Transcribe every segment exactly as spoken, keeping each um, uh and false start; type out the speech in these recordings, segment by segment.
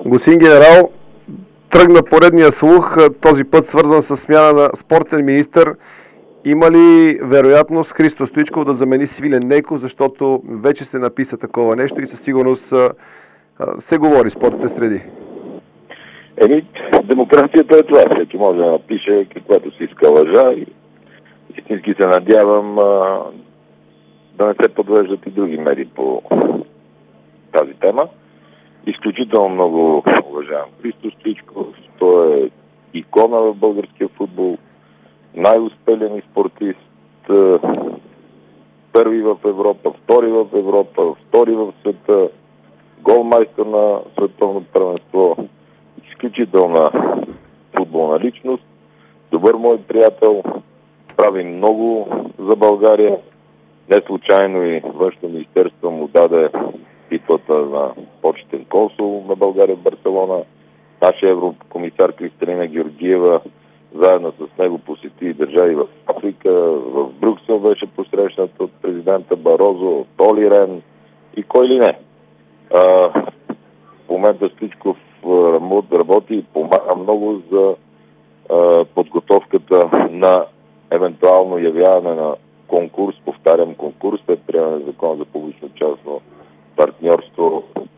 Господин генерал, тръгна поредния слух, този път свързан с смяна на спортен министър. Има ли вероятност Христо Стоичков да замени Свилен Нейков, защото вече се написа такова нещо и със сигурност се говори в спортните среди? Еми, демокрацията е това. Всеки може да напише каквото си иска лъжа и истински се надявам а, да не се подвеждат и други медии по тази тема. Изключително много уважавам Христо Стоичков. Той е икона в българския футбол, най-успелен спортист, първи в Европа, втори в Европа, втори в света, голмайстър на световно първенство, изключителна футболна личност, добър мой приятел, прави много за България. Не случайно и Външно министерство му даде титлата на почетен консул на България в Барселона. Нашия еврокомисар Кристалина Георгиева заедно с него посети държави в Африка, в Брюксел беше посрещнат от президента Барозо, от Оли Рен и кой ли не. А, в момента Стоичков работи и помага много за а, подготовката на евентуално явяване на конкурс, повтарям конкурс, след приемане на закон за публично-частно партньорство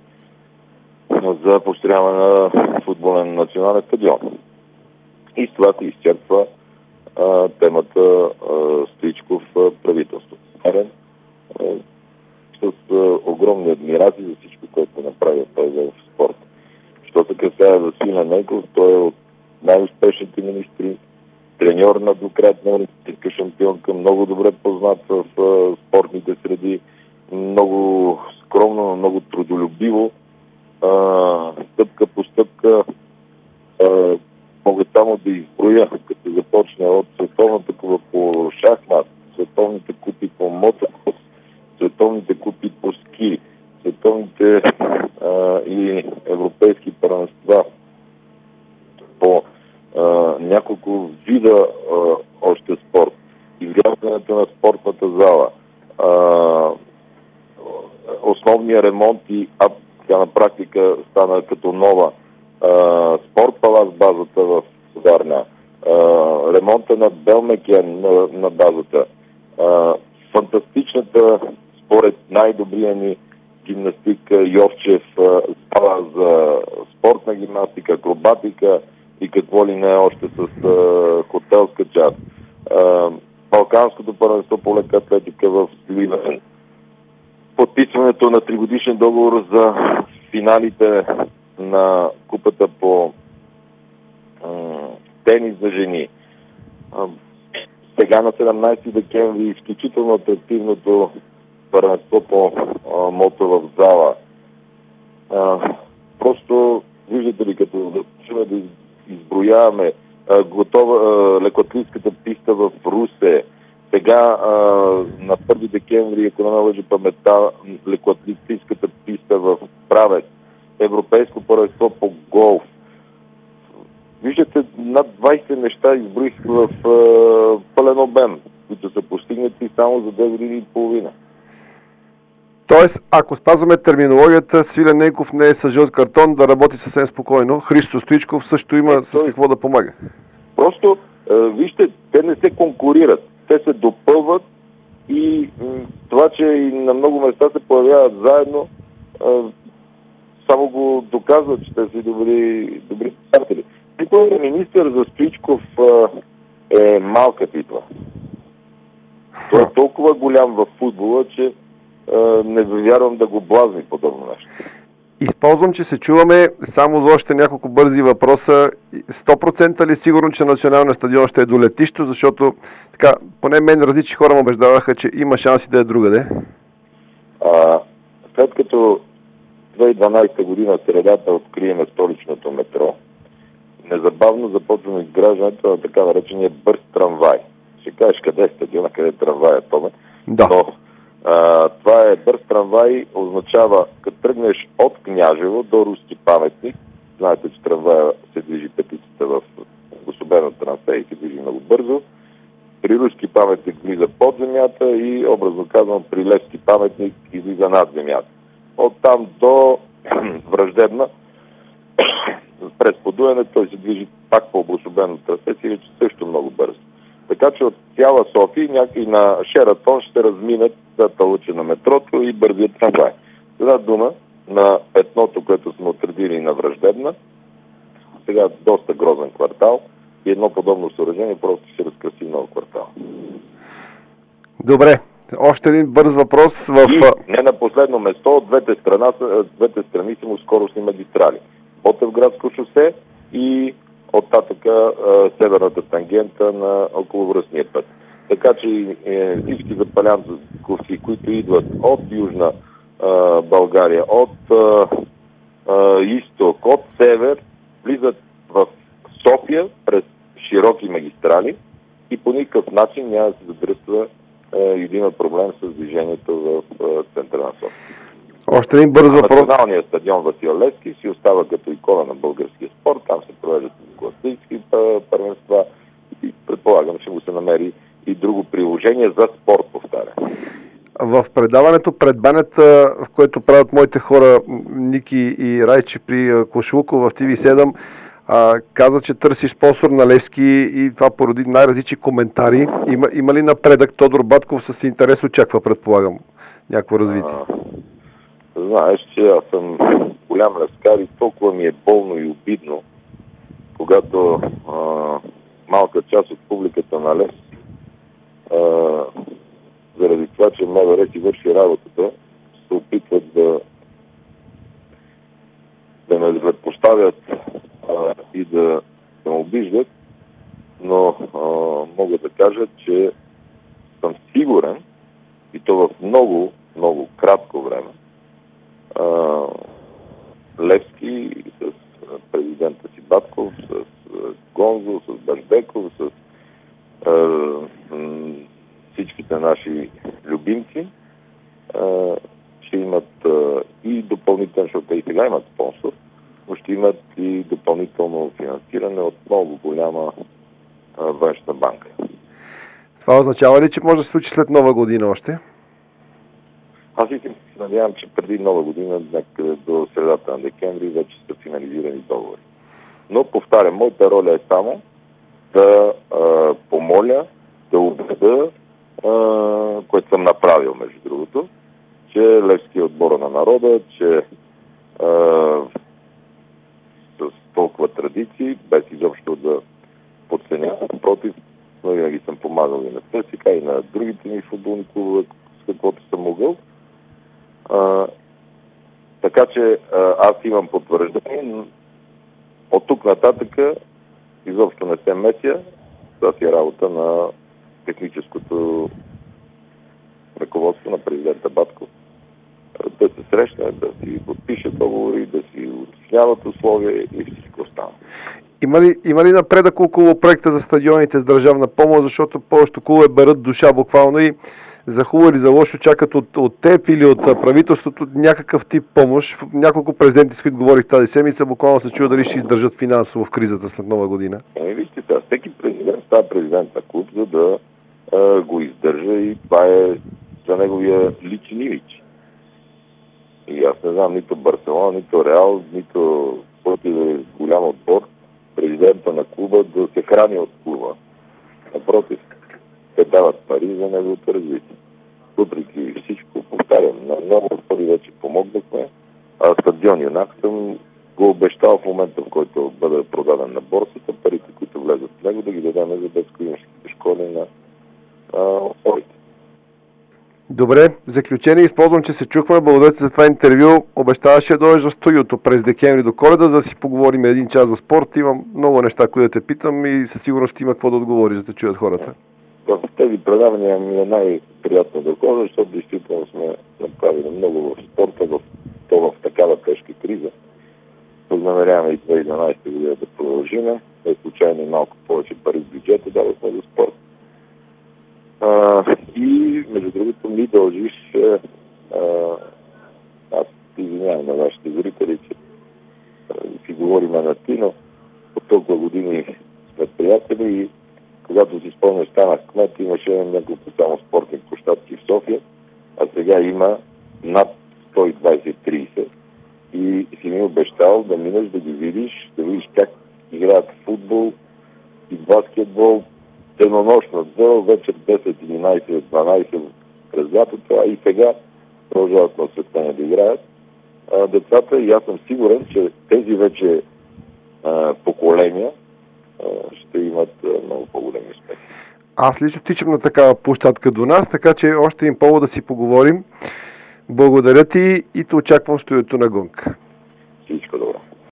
за построяване на футболен национален стадион. И с това се изчерпва а, темата а, Стоичков а, правителство. Арен, а, с а, огромни адмирации за всичко, което направи той в спорта. Що се касае за Свилен Нейков, той е от най-успешните министри, треньор на двукратна олимпийска шампионка, много добре познат в а, спортните среди, много скромно, много трудолюбиво, а, стъпка по стъпка. А, мога само да изброя, като започне от световната купа по шахмат, световните купи по мотокрос, световните купи по ски, световните а, и европейски първенства по а, няколко вида а, още спорт, изграждането на спортната зала, а, основния ремонт и а, тя на практика стана като нова Uh, спорт палас базата в Варна, uh, ремонта на Белмекен на, на базата, uh, фантастичната, според най-добрия ни гимнастик Йовчев, uh, зала за спортна гимнастика, акробатика и какво ли не още с uh, хотелска част. Uh, Балканското първенство по лека атлетика в Сливен. Подписването на тригодишен договор за финалите на купата по м- тенис за жени. А, сега на седемнайсети декември изключително атрактивното първенство по а, мото в зала. А, просто, виждате ли, като да, да изброяваме а, готова а, лекоатлетската писта в Русе. Сега а, на първи декември, ако не ме лъжи паметта, лекоатлетската писта в Правец. Европейско първенство по голф. Виждате, над двайсет неща изброих в е, пълен обем, които са постигнати само за две години и половина. Тоест, ако спазваме терминологията, Свилен Нейков не е с жълт картон, да работи съвсем спокойно. Христо Стоичков също има е, с той... какво да помага. Просто, е, вижте, те не се конкурират. Те се допълват и м- това, че и на много места се появяват заедно, е, само го доказват, че те са добри, добри приятели. Титулният министър за Стоичков а, е малка титла. Той е толкова голям в футбола, че а, не вярвам да го блазни подобно нещо. Използвам, че се чуваме само за още няколко бързи въпроса. сто процента ли сигурно, че националния стадион ще е до летището, защото така, поне мен различни хора ме убеждаваха, че има шанси да е другаде? А, след като две хиляди и дванайсета година средата откриеме столичното метро, незабавно започваме изграждането на така наречения бърз трамвай. Ще кажеш къде е стадиона, къде е трамвая, Томе. Да. Но а, това е бърз трамвай, означава, като тръгнеш от Княжево до Руски паметник, знаете, че трамвая се движи петицата в обособено трансфер и се движи много бързо, при Руски паметник влиза под земята и, образно казвам, при Левски паметник излиза над земята. Оттам до Враждебна през подуяне той се движи пак по обособено трасе, си също много бързо. Така че от цяла София някакви на Шератон ще разминат двата лъча на метрото и бързият трамвай. Една дума на петното, което сме отредили на Враждебна, сега доста грозен квартал и едно подобно съоръжение просто ще разкраси много квартал. Добре. Още един бърз въпрос в... И не на последно место, от двете, страна, двете страни са му скоростни магистрали. Ботевградско шосе и оттатъка северната тангента на околовръстния път. Така че е, всички запалянковци, които идват от Южна а, България, от а, а, изток, от север, влизат в София през широки магистрали и по никакъв начин няма да се задръства и да има проблем с движението в центъра на София. Още един бърз въпрос. Националният стадион Васил Левски си остава като икона на българския спорт. Там се провеждат класически първенства и предполагам, че му се намери и друго приложение за спорт, повтаря. В предаването пред банята, в което правят моите хора Ники и Райче при Кошлуков в Ти Ви седем, А, каза, че търси спонсор на Левски и това породи най-различни коментари. Има, има ли напредък? Тодор Батков с интерес очаква, предполагам, някакво развитие? А, знаеш, че аз съм голям левскар и толкова ми е болно и обидно, когато а, малка част от публиката на Левски, а, заради това, че МВР си върши работата, се опитват да да ме предпоставят и да се обиждат, но а, мога да кажа, че съм сигурен, и то в много, много кратко време, а, Левски с президента си Батков, с Гонзо, с Башбеков, с а, всичките наши любимци, а, ще имат а, и допълнително, защото и сега имат спонсор, но ще имат и допълнително финансиране от много голяма а, външна банка. Това означава ли, че може да се случи след Нова година още? Аз и се надявам, че преди Нова година, някъде до средата на декември, вече са финализирани договори. Но, повтарям, моята роля е само да а, помоля, да убеда, а, което съм направил, между другото, че Левски е отбора на народа, че а, с толкова традиции, без изобщо да подценявам, против, но винаги съм помагал и на ЦСКА, и на другите ми футболни клубове, с каквото съм могъл. А, така че а, аз имам потвърждение. От тук нататъка изобщо не се меся. Това си е работа на техническото ръководство на президента Батков. Да се срещне, да си подпишат договори, да си уточняват условия и всичко останало. Има ли, има ли напредък около проекта за стадионите с държавна помощ, защото повечето клубове берат душа буквално и за хубаво или за лошо чакат от, от теб или от правителството някакъв тип помощ. Няколко президенти, с които говорих тази седмица, буквално се чува дали ще издържат финансово в кризата след Нова година. Еми, вижте, да, всеки президент става президент на клуб, за да а, го издържа и това е за неговия личен имидж. И аз не знам нито Барселона, нито Реал, нито който да е голям отбор, президента на клуба да се храни от клуба. Напротив, те дават пари за неговото развитие. Въпреки всичко, повтарям, на много отбори вече помогнахме, а стадион Юнак съм го обещал в момента, в който бъде продаден на борсата, парите, които влезат в него, да ги дадем за детско-юношеските школи на отборите. Добре, в заключение използвам, че се чухме. Благодаря за това интервю. Обещаваше да дойдеш в студиото през декември до Коледа, за да си поговорим един час за спорт. Имам много неща, които да те питам и със сигурност ще има какво да отговориш, за да чуят хората. В тези предавания ми е най-приятно да ходя, защото действително сме направили много в спорта, в, то в такава тежка криза. Възнамеряваме и две хиляди и дванадесета година да продължим. Не случайно и малко повече пари в бюджета дадохме за спорт. А, и, между другото, ми дължиш, а, аз извинявам на вашите зрители, че а, си говорим на ти, но от толкова години сме приятели и когато си спомня, станах кмет, имаше няколко само спортни площадки в София, а сега има над сто и двадесет до тридесет и си ми обещал да минеш да ги видиш, да видиш как играят футбол и баскетбол денонощно, до вечер десет, единайсет, дванайсет през лятото, а и сега продължават на осветление да играят а, децата и аз съм сигурен, че тези вече а, поколения а, ще имат а, много по-големи успехи. Аз лично тичам на такава площадка до нас, така че още им повод да си поговорим. Благодаря ти и те очаквам в студиото на Гонг. Всичко добре.